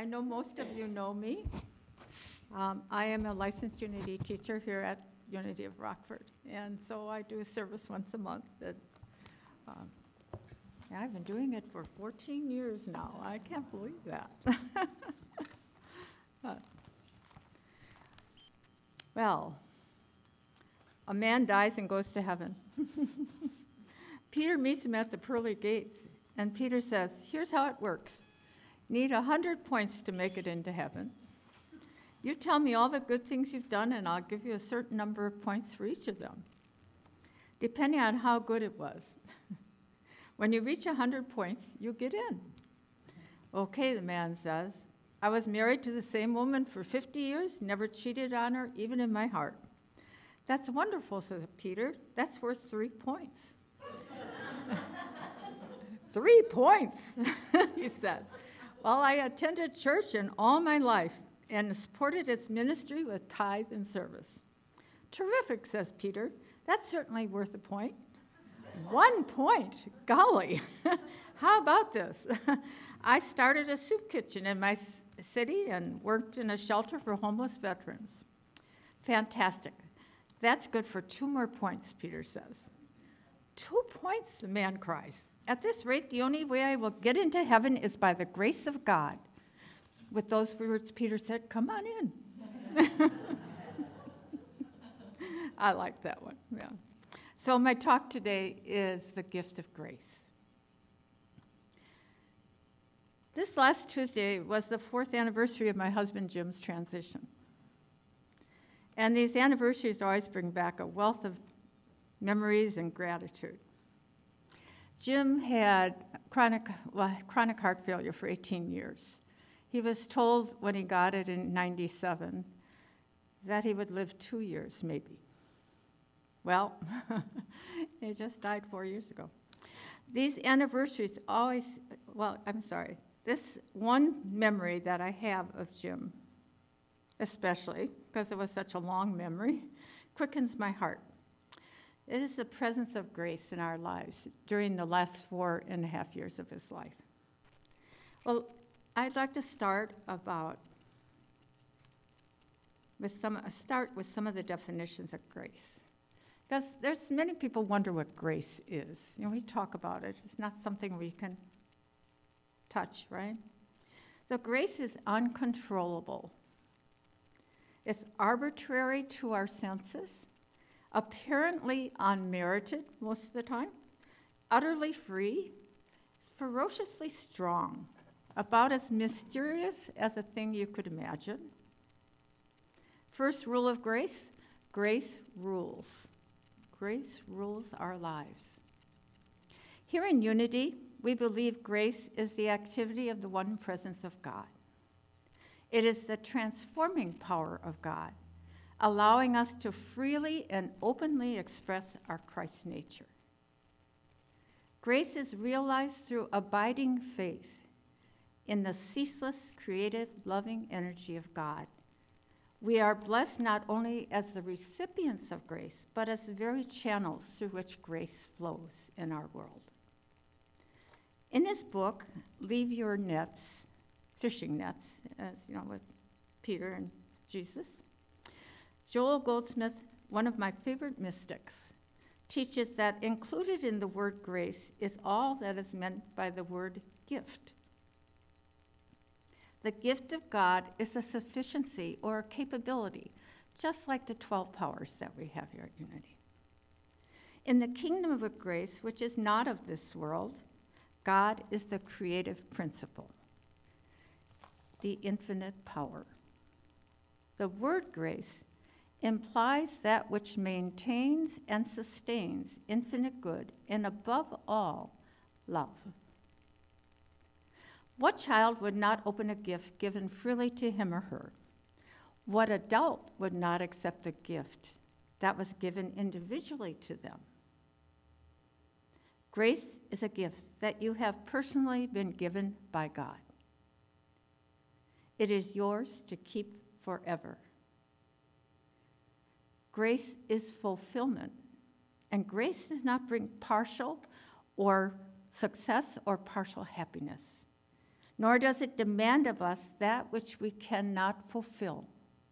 I know most of you know me. I am a licensed Unity teacher here at Unity of Rockford, and so I do a service once a month. I've been doing it for 14 years now. I can't believe that. Well, a man dies and goes to heaven. Peter meets him at the pearly gates, and Peter says, here's how it works. Need 100 points to make it into heaven. You tell me all the good things you've done, and I'll give you a certain number of points for each of them, depending on how good it was. When you reach 100 points, you get in. Okay, the man says, I was married to the same woman for 50 years, never cheated on her, even in my heart. That's wonderful, says Peter. That's worth 3 points. 3 points, he says. Well, I attended church in all my life and supported its ministry with tithe and service. Terrific, says Peter. That's certainly worth a point. 1 point, golly. How about this? I started a soup kitchen in my city and worked in a shelter for homeless veterans. Fantastic. That's good for 2 more points, Peter says. 2 points, the man cries. At this rate, the only way I will get into heaven is by the grace of God. With those words, Peter said, come on in. I like that one, yeah. So my talk today is the gift of grace. This last Tuesday was the 4th anniversary of my husband Jim's transition. And these anniversaries always bring back a wealth of memories and gratitude. Jim had chronic heart failure for 18 years. He was told when he got it in 97 that he would live 2 years, maybe. Well, he just died 4 years ago. These anniversaries always, this one memory that I have of Jim, especially because it was such a long memory, quickens my heart. It is the presence of grace in our lives during the last 4.5 years of his life. Well, I'd like to start with some of the definitions of grace. Because there's many people wonder what grace is. You know, we talk about it. It's not something we can touch, right? So grace is uncontrollable. It's arbitrary to our senses, apparently unmerited most of the time, utterly free, ferociously strong, about as mysterious as a thing you could imagine. First rule of grace, grace rules. Grace rules our lives. Here in Unity, we believe grace is the activity of the one presence of God. It is the transforming power of God, allowing us to freely and openly express our Christ nature. Grace is realized through abiding faith in the ceaseless, creative, loving energy of God. We are blessed not only as the recipients of grace, but as the very channels through which grace flows in our world. In this book, Leave Your Nets, fishing nets, as you know, with Peter and Jesus, Joel Goldsmith, one of my favorite mystics, teaches that included in the word grace is all that is meant by the word gift. The gift of God is a sufficiency or a capability, just like the 12 powers that we have here at Unity. In the kingdom of grace, which is not of this world, God is the creative principle, the infinite power. The word grace implies that which maintains and sustains infinite good, and above all, love. What child would not open a gift given freely to him or her? What adult would not accept a gift that was given individually to them? Grace is a gift that you have personally been given by God. It is yours to keep forever. Grace is fulfillment, and grace does not bring partial or success or partial happiness. nor does it demand of us that which we cannot fulfill.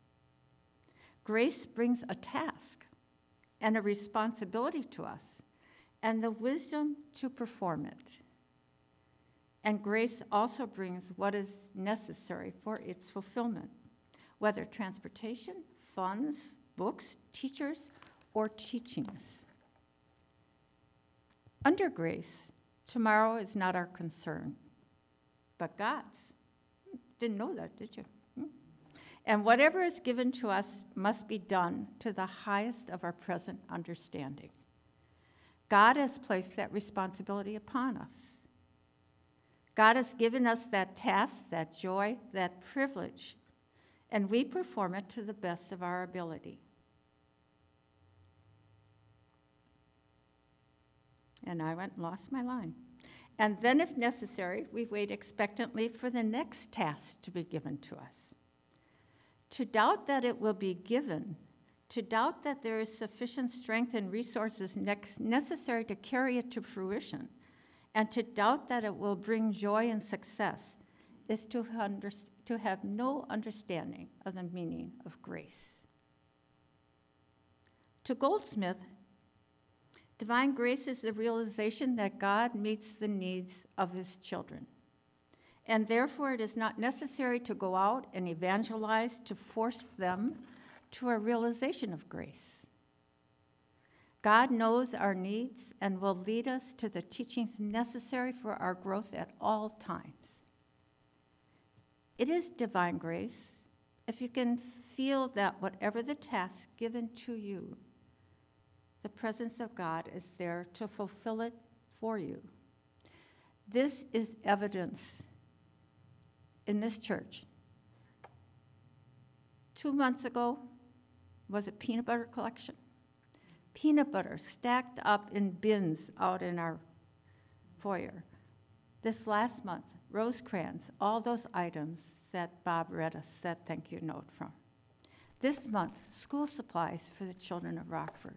Grace brings a task and a responsibility to us, and the wisdom to perform it. And grace also brings what is necessary for its fulfillment, whether transportation, funds, books, teachers, or teachings. Under grace, tomorrow is not our concern, but God's. Didn't know that, did you? And whatever is given to us must be done to the highest of our present understanding. God has placed that responsibility upon us. God has given us that task, that joy, that privilege, and we perform it to the best of our ability. And I went and lost my line. And then, if necessary, we wait expectantly for the next task to be given to us. To doubt that it will be given, to doubt that there is sufficient strength and resources necessary to carry it to fruition, and to doubt that it will bring joy and success, is to have no understanding of the meaning of grace. To Goldsmith, divine grace is the realization that God meets the needs of his children. And therefore, it is not necessary to go out and evangelize to force them to a realization of grace. God knows our needs and will lead us to the teachings necessary for our growth at all times. It is divine grace if you can feel that whatever the task given to you, the presence of God is there to fulfill it for you. This is evidence in this church. 2 months ago, was it peanut butter collection? Peanut butter stacked up in bins out in our foyer. This last month, Rosecrans, all those items that Bob read us that thank you note from. This month, school supplies for the children of Rockford.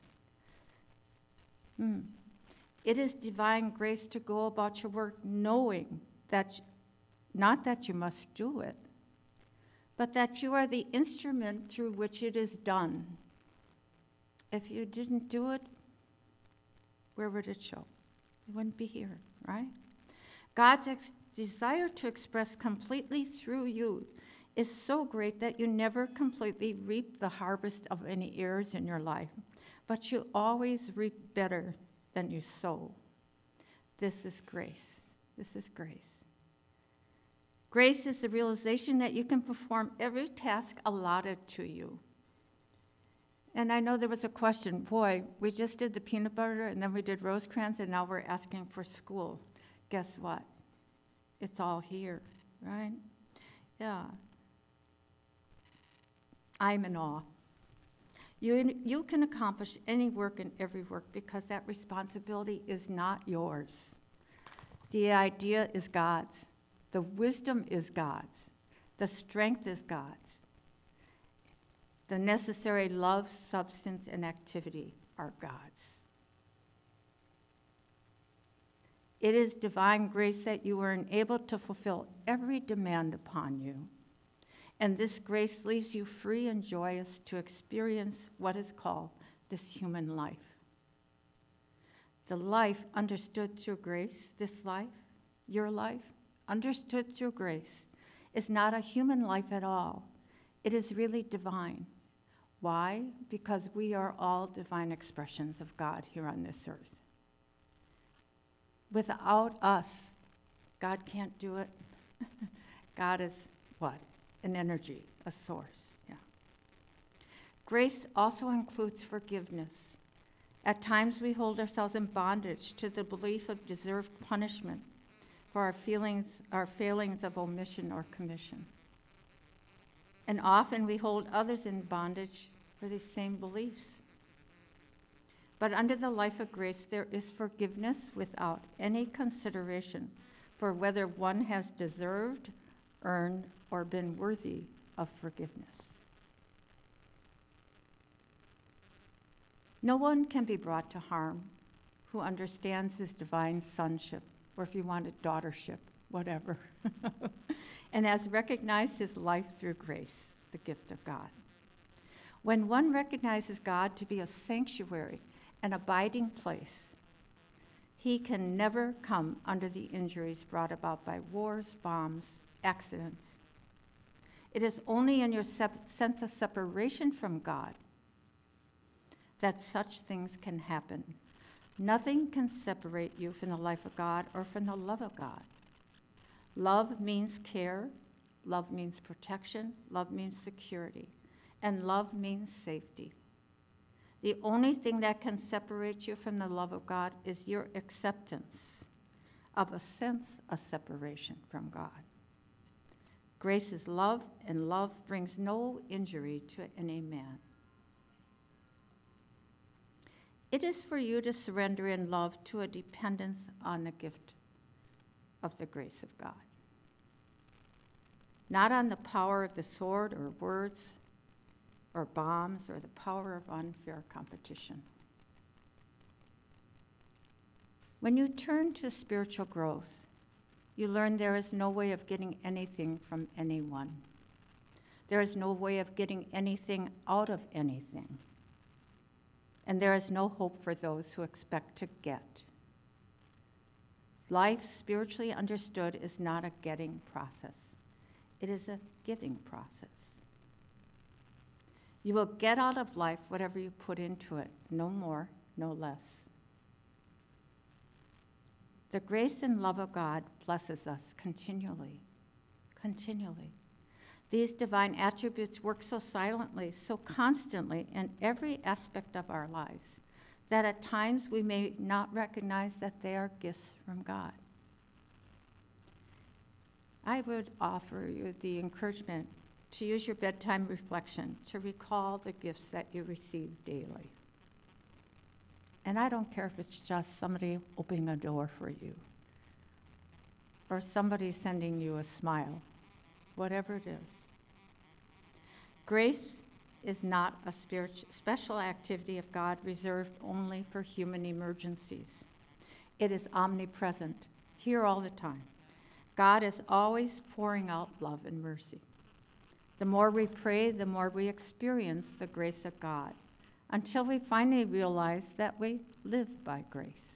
It is divine grace to go about your work knowing that, not that you must do it, but that you are the instrument through which it is done. If you didn't do it, where would it show? It wouldn't be here, right? God's desire to express completely through you is so great that you never completely reap the harvest of any errors in your life, but you always reap better than you sow. This is grace. This is grace. Grace is the realization that you can perform every task allotted to you. And I know there was a question, boy, we just did the peanut butter and then we did Rosecrans and now we're asking for school. Guess what? It's all here, right? Yeah. I'm in awe. You can accomplish any work and every work because that responsibility is not yours. The idea is God's. The wisdom is God's. The strength is God's. The necessary love, substance, and activity are God's. It is divine grace that you are enabled to fulfill every demand upon you. And this grace leaves you free and joyous to experience what is called this human life. The life understood through grace, this life, your life, understood through grace, is not a human life at all. It is really divine. Why? Because we are all divine expressions of God here on this earth. Without us, God can't do it. God is what? An energy, a source. Yeah. Grace also includes forgiveness. At times we hold ourselves in bondage to the belief of deserved punishment for our failings of omission or commission. And often we hold others in bondage for these same beliefs. But under the life of grace, there is forgiveness without any consideration for whether one has deserved, earned, or been worthy of forgiveness. No one can be brought to harm who understands his divine sonship, or if you want it, daughtership, whatever, and has recognized his life through grace, the gift of God. When one recognizes God to be a sanctuary, an abiding place, he can never come under the injuries brought about by wars, bombs, accidents. It is only in your sense of separation from God that such things can happen. Nothing can separate you from the life of God or from the love of God. Love means care, love means protection, love means security, and love means safety. The only thing that can separate you from the love of God is your acceptance of a sense of separation from God. Grace is love, and love brings no injury to any man. It is for you to surrender in love to a dependence on the gift of the grace of God, not on the power of the sword or words or bombs or the power of unfair competition. When you turn to spiritual growth, you learn there is no way of getting anything from anyone. There is no way of getting anything out of anything. And there is no hope for those who expect to get. Life, spiritually understood, is not a getting process. It is a giving process. You will get out of life whatever you put into it, no more, no less. The grace and love of God blesses us continually, continually. These divine attributes work so silently, so constantly in every aspect of our lives, that at times we may not recognize that they are gifts from God. I would offer you the encouragement to use your bedtime reflection to recall the gifts that you receive daily. And I don't care if it's just somebody opening a door for you or somebody sending you a smile, whatever it is. Grace is not a special activity of God reserved only for human emergencies. It is omnipresent, here all the time. God is always pouring out love and mercy. The more we pray, the more we experience the grace of God, until we finally realize that we live by grace.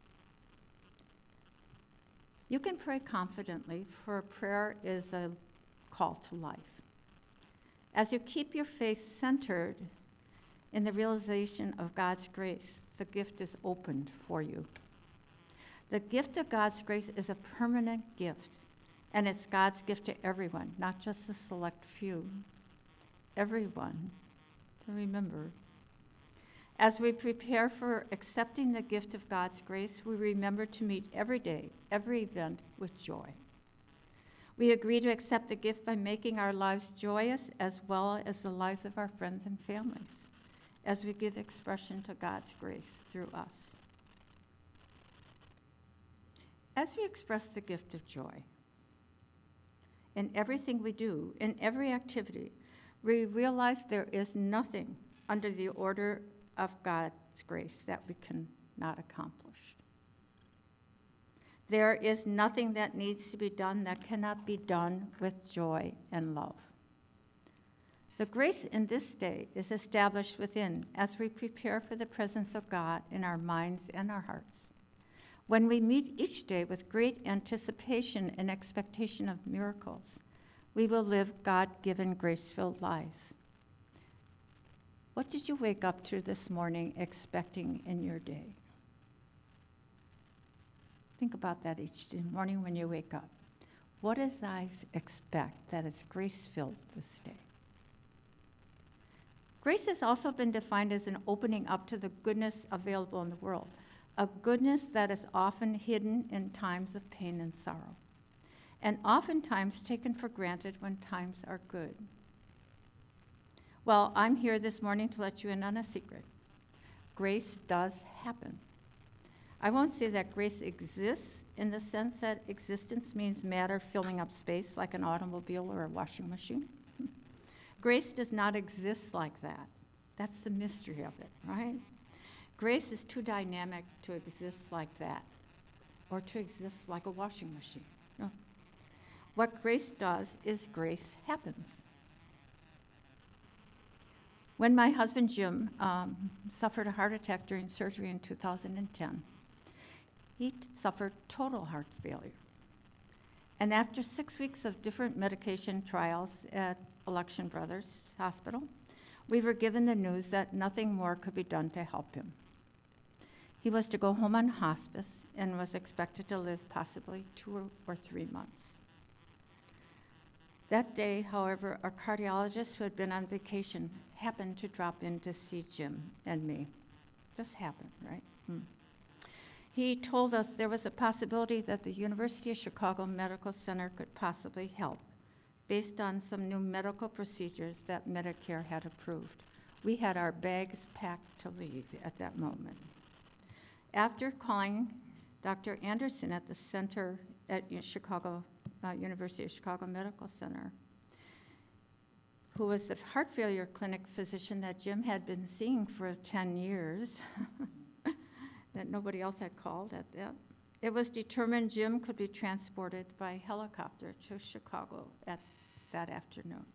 You can pray confidently, for prayer is a call to life. As you keep your faith centered in the realization of God's grace, the gift is opened for you. The gift of God's grace is a permanent gift, and it's God's gift to everyone, not just the select few. Everyone, to remember. As we prepare for accepting the gift of God's grace, we remember to meet every day, every event with joy. We agree to accept the gift by making our lives joyous as well as the lives of our friends and families, as we give expression to God's grace through us. As we express the gift of joy in everything we do, in every activity, we realize there is nothing under the order of God's grace that we cannot accomplish. There is nothing that needs to be done that cannot be done with joy and love. The grace in this day is established within as we prepare for the presence of God in our minds and our hearts. When we meet each day with great anticipation and expectation of miracles, we will live God-given, grace-filled lives. What did you wake up to this morning expecting in your day? Think about that each morning when you wake up. What does I expect that is grace-filled this day? Grace has also been defined as an opening up to the goodness available in the world, a goodness that is often hidden in times of pain and sorrow, and oftentimes taken for granted when times are good. Well, I'm here this morning to let you in on a secret. Grace does happen. I won't say that grace exists in the sense that existence means matter filling up space like an automobile or a washing machine. Grace does not exist like that. That's the mystery of it, right? Grace is too dynamic to exist like that or to exist like a washing machine. No. What grace does is grace happens. When my husband Jim suffered a heart attack during surgery in 2010, he suffered total heart failure. And after 6 weeks of different medication trials at Election Brothers Hospital, we were given the news that nothing more could be done to help him. He was to go home on hospice and was expected to live possibly 2 or 3 months. That day, however, our cardiologist who had been on vacation happened to drop in to see Jim and me. Just happened, right? He told us there was a possibility that the University of Chicago Medical Center could possibly help based on some new medical procedures that Medicare had approved. We had our bags packed to leave at that moment. After calling Dr. Anderson at the center at Chicago, University of Chicago Medical Center, who was the heart failure clinic physician that Jim had been seeing for 10 years, that nobody else had called at that, it was determined Jim could be transported by helicopter to Chicago at that afternoon.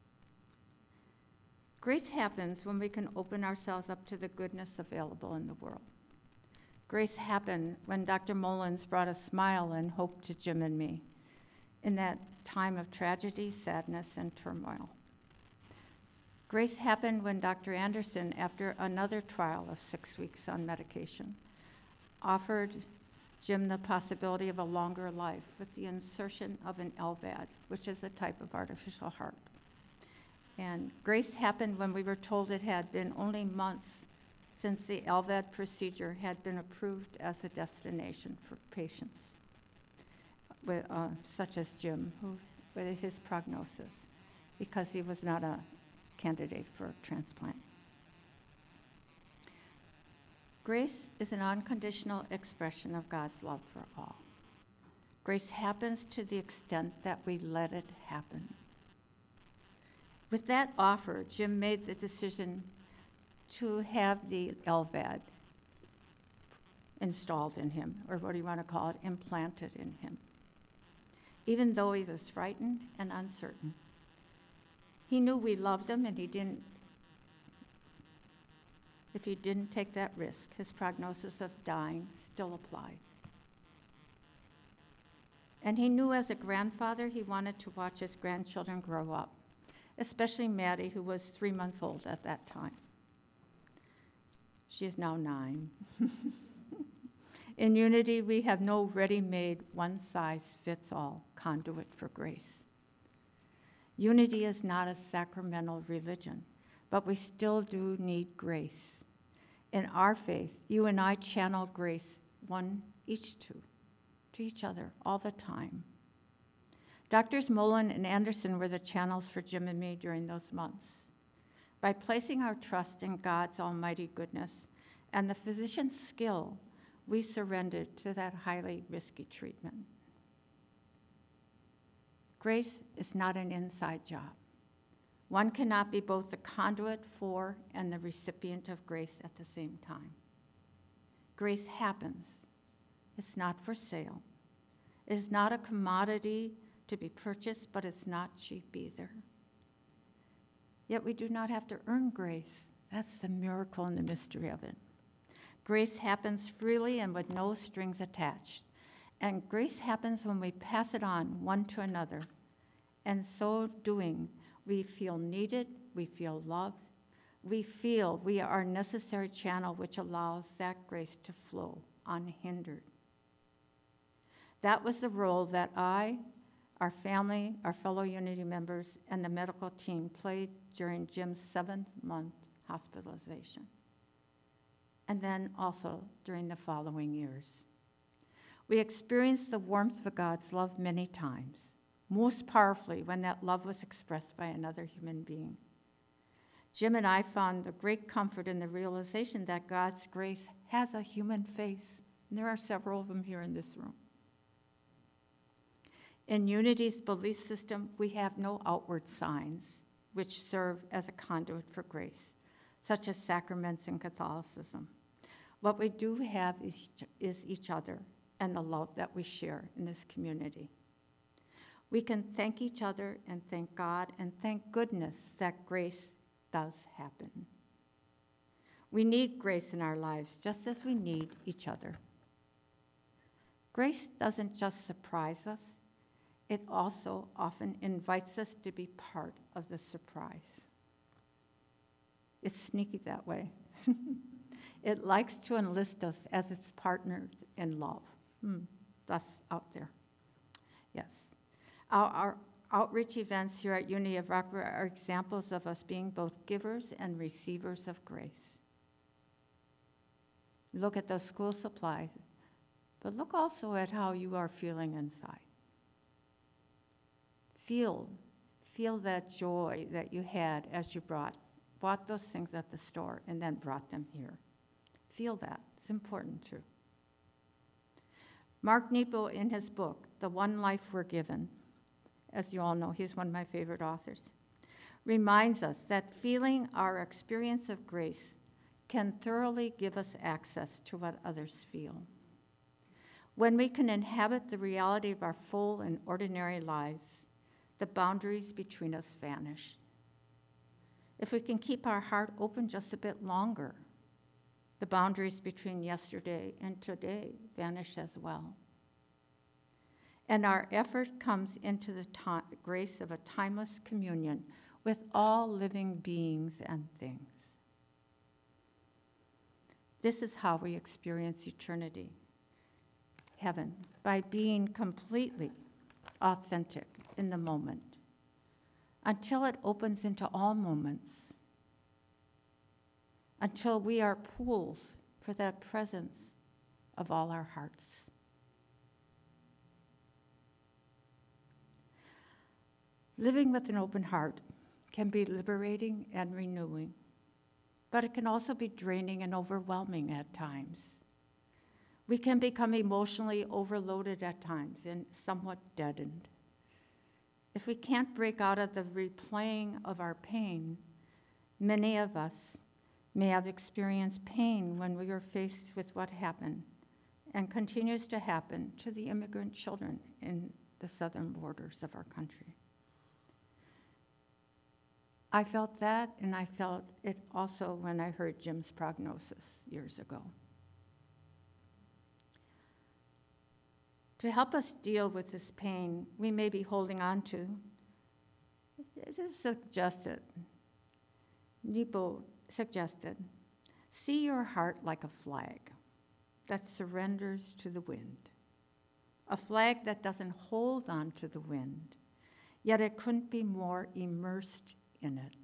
Grace happens when we can open ourselves up to the goodness available in the world. Grace happened when Dr. Mullins brought a smile and hope to Jim and me in that time of tragedy, sadness, and turmoil. Grace happened when Dr. Anderson, after another trial of 6 weeks on medication, offered Jim the possibility of a longer life with the insertion of an LVAD, which is a type of artificial heart. And grace happened when we were told it had been only months since the LVAD procedure had been approved as a destination for patients, such as Jim, with his prognosis, because he was not a candidate for transplant. Grace is an unconditional expression of God's love for all. Grace happens to the extent that we let it happen. With that offer, Jim made the decision to have the LVAD installed in him, or what do you want to call it, implanted in him. Even though he was frightened and uncertain, he knew we loved him, and if he didn't take that risk, his prognosis of dying still applied. And he knew as a grandfather he wanted to watch his grandchildren grow up, especially Maddie, who was 3 months old at that time. She is now 9. In Unity, we have no ready-made, one-size-fits-all conduit for grace. Unity is not a sacramental religion, but we still do need grace. In our faith, you and I channel grace to each other all the time. Doctors Mullen and Anderson were the channels for Jim and me during those months. By placing our trust in God's almighty goodness and the physician's skill, we surrendered to that highly risky treatment. Grace is not an inside job. One cannot be both the conduit for and the recipient of grace at the same time. Grace happens. It's not for sale. It is not a commodity to be purchased, but it's not cheap either. Yet we do not have to earn grace. That's the miracle and the mystery of it. Grace happens freely and with no strings attached. And grace happens when we pass it on one to another. And so doing, we feel needed, we feel loved, we feel we are a necessary channel which allows that grace to flow unhindered. That was the role that I, our family, our fellow Unity members, and the medical team played during Jim's 7th-month hospitalization, and then also during the following years. We experienced the warmth of God's love many times, most powerfully when that love was expressed by another human being. Jim and I found the great comfort in the realization that God's grace has a human face, and there are several of them here in this room. In Unity's belief system, we have no outward signs which serve as a conduit for grace, such as sacraments in Catholicism. What we do have is each other and the love that we share in this community. We can thank each other and thank God and thank goodness that grace does happen. We need grace in our lives just as we need each other. Grace doesn't just surprise us, it also often invites us to be part of the surprise. It's sneaky that way. It likes to enlist us as its partners in love. That's out there. Yes. Our outreach events here at Unity of Rockford are examples of us being both givers and receivers of grace. Look at those school supplies, but look also at how you are feeling inside. Feel that joy that you had as you bought those things at the store and then brought them here. Feel that. It's important too. Mark Nepo, in his book, The One Life We're Given, as you all know, he's one of my favorite authors, reminds us that feeling our experience of grace can thoroughly give us access to what others feel. When we can inhabit the reality of our full and ordinary lives, the boundaries between us vanish. If we can keep our heart open just a bit longer, the boundaries between yesterday and today vanish as well. And our effort comes into the grace of a timeless communion with all living beings and things. This is how we experience eternity, heaven, by being completely authentic in the moment, until it opens into all moments, until we are pools for that presence of all our hearts. Living with an open heart can be liberating and renewing, but it can also be draining and overwhelming at times. We can become emotionally overloaded at times and somewhat deadened. If we can't break out of the replaying of our pain, many of us may have experienced pain when we were faced with what happened and continues to happen to the immigrant children in the southern borders of our country. I felt that, and I felt it also when I heard Jim's prognosis years ago. To help us deal with this pain we may be holding on to, it is suggested, Nepo suggested, see your heart like a flag that surrenders to the wind, a flag that doesn't hold on to the wind, yet it couldn't be more immersed in it.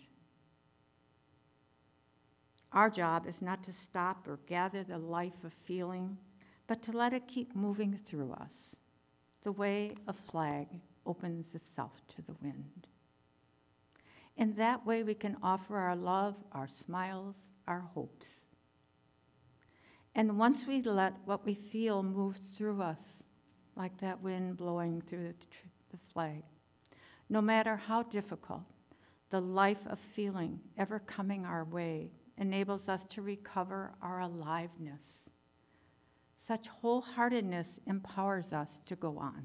Our job is not to stop or gather the life of feeling, but to let it keep moving through us, the way a flag opens itself to the wind. In that way, we can offer our love, our smiles, our hopes. And once we let what we feel move through us, like that wind blowing through the flag, no matter how difficult, the life of feeling ever coming our way enables us to recover our aliveness. Such wholeheartedness empowers us to go on.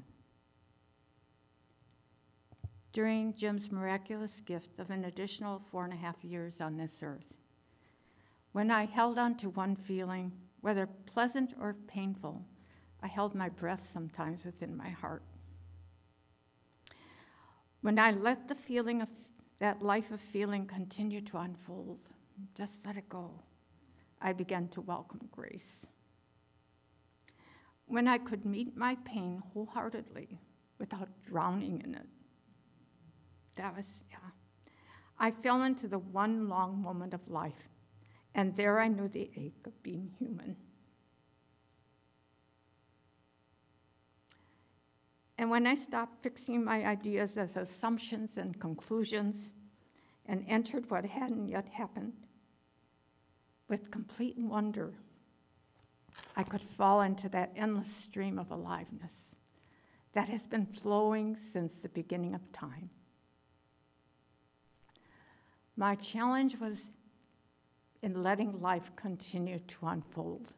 During Jim's miraculous gift of an additional 4.5 years on this earth, when I held on to one feeling, whether pleasant or painful, I held my breath sometimes within my heart. When I let the feeling of that life of feeling continue to unfold, just let it go, I began to welcome grace. When I could meet my pain wholeheartedly without drowning in it, I fell into the one long moment of life, and there I knew the ache of being human. And when I stopped fixing my ideas as assumptions and conclusions and entered what hadn't yet happened, with complete wonder, I could fall into that endless stream of aliveness that has been flowing since the beginning of time. My challenge was in letting life continue to unfold.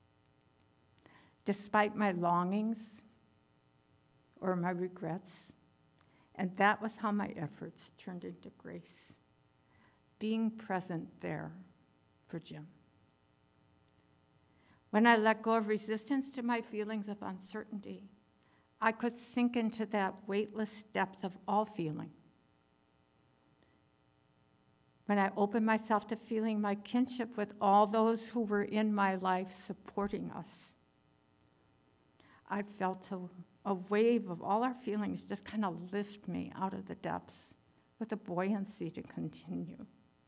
Despite my longings or my regrets, And that was how my efforts turned into grace, being present there for Jim. When I let go of resistance to my feelings of uncertainty, I could sink into that weightless depth of all feeling. When I opened myself to feeling my kinship with all those who were in my life supporting us, I felt a wave of all our feelings just kind of lift me out of the depths with a buoyancy to continue.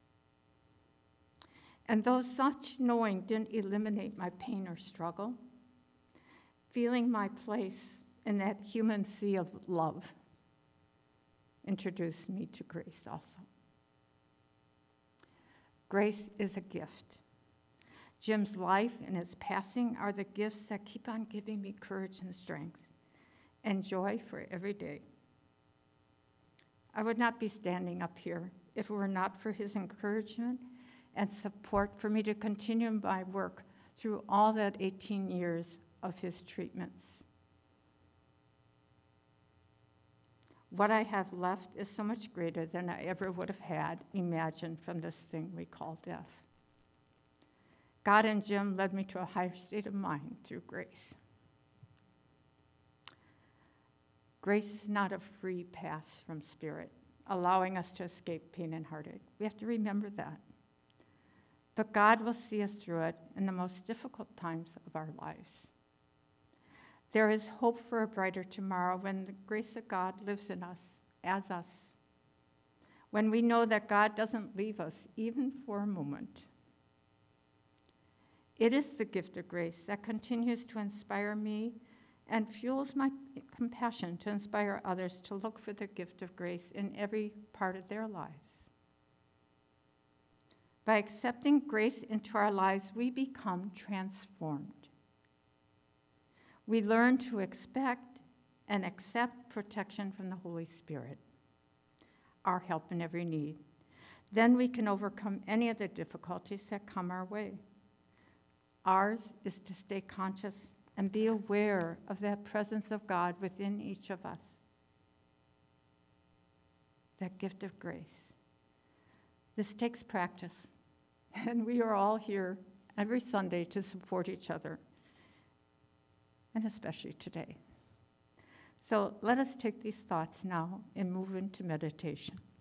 And though such knowing didn't eliminate my pain or struggle, feeling my place in that human sea of love introduced me to grace also. Grace is a gift. Jim's life and his passing are the gifts that keep on giving me courage and strength and joy for every day. I would not be standing up here if it were not for his encouragement and support for me to continue my work through all that 18 years of his treatments. What I have left is so much greater than I ever would have had imagined from this thing we call death. God and Jim led me to a higher state of mind through grace. Grace is not a free pass from Spirit, allowing us to escape pain and heartache. We have to remember that. But God will see us through it in the most difficult times of our lives. There is hope for a brighter tomorrow when the grace of God lives in us, as us. When we know that God doesn't leave us, even for a moment. It is the gift of grace that continues to inspire me and fuels my compassion to inspire others to look for the gift of grace in every part of their lives. By accepting grace into our lives, we become transformed. We learn to expect and accept protection from the Holy Spirit, our help in every need. Then we can overcome any of the difficulties that come our way. Ours is to stay conscious and be aware of that presence of God within each of us, that gift of grace. This takes practice, and we are all here every Sunday to support each other, and especially today. So let us take these thoughts now and move into meditation.